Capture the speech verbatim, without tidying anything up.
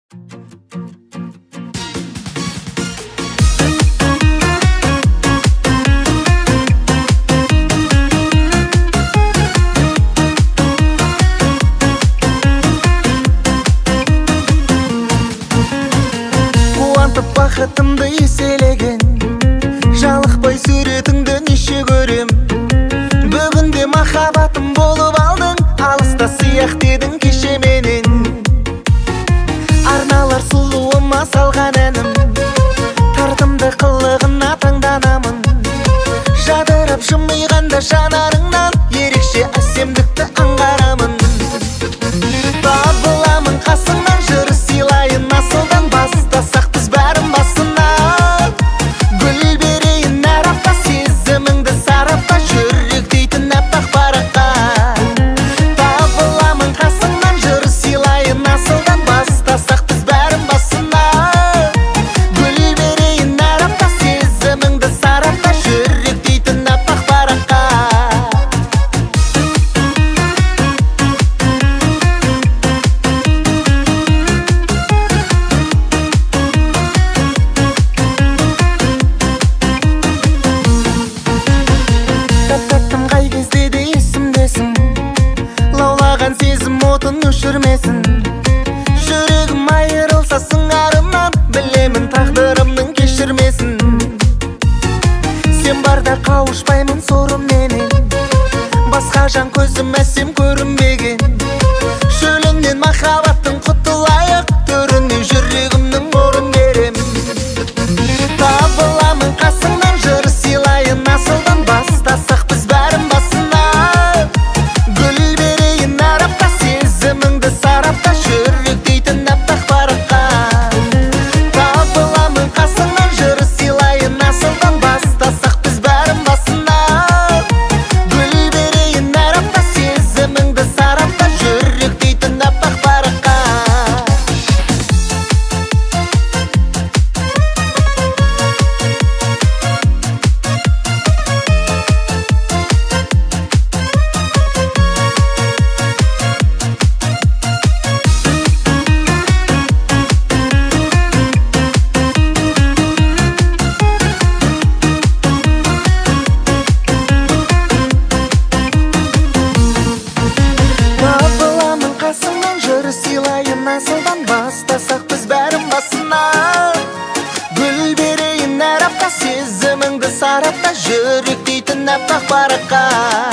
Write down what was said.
Бақытымды еселеген жалықпай суретіңді неше көрем. Бүгінде махаббатым болып алдың, алыста сияқты едің кеше менен. Арналар сұлуыма салған әнім, тартымды қылығына таңданамын. Жадырап жымиғанда жанарыңнан ерекше әсемдікті аңғарамын. Табыламын қасыңнан, жыр сыйлайын асылдан, бастасақ біз бәрін басына. Гүл берейін әр апта, сезіміңді сарапта, жүрек дейтін әппақ параққа. Табыламын қасыңнан, жыр сыйлайын асылдан, бастасақ біз бәрін басына. Гүл берейін әр апта, сезіміңді сарапта, жүрек дейтін әппақ параққа. Тәттім қай кезде де есімдесің, лаулаған сезім отын өшірмесін. Жүрегім айырылса сыңарымнан, білемін тағдырымның кешірмесін. Сен барда қауышпаймын сорымменен, басқа жан көзім әсем көрінбеген. Шөліңнен махаббаттың құтылайық, төрінен жүрегімнің орын берем. Табыламын қасыңнан, жыр сыйлайын асылдан, бастасақ біз бәрін басына. Гүл берейін әр апта, сезіміңді сарапта, жүрек дейтін әппақ параққа. Табыламын қасыңнан, жыр сыйлайын асылдан, бастасақ біз бәрін басына. Гүл берейін әр апта, сезіміңді сарапта, жүрек дейтін әппақ параққа. Табыламын қасыңнан, жыр сыйлайын асылдан, бастасақ біз бәрін басына. Гүл берейін әр апта, сезіміңді сарапта, жүрек дейтін әппақ параққа.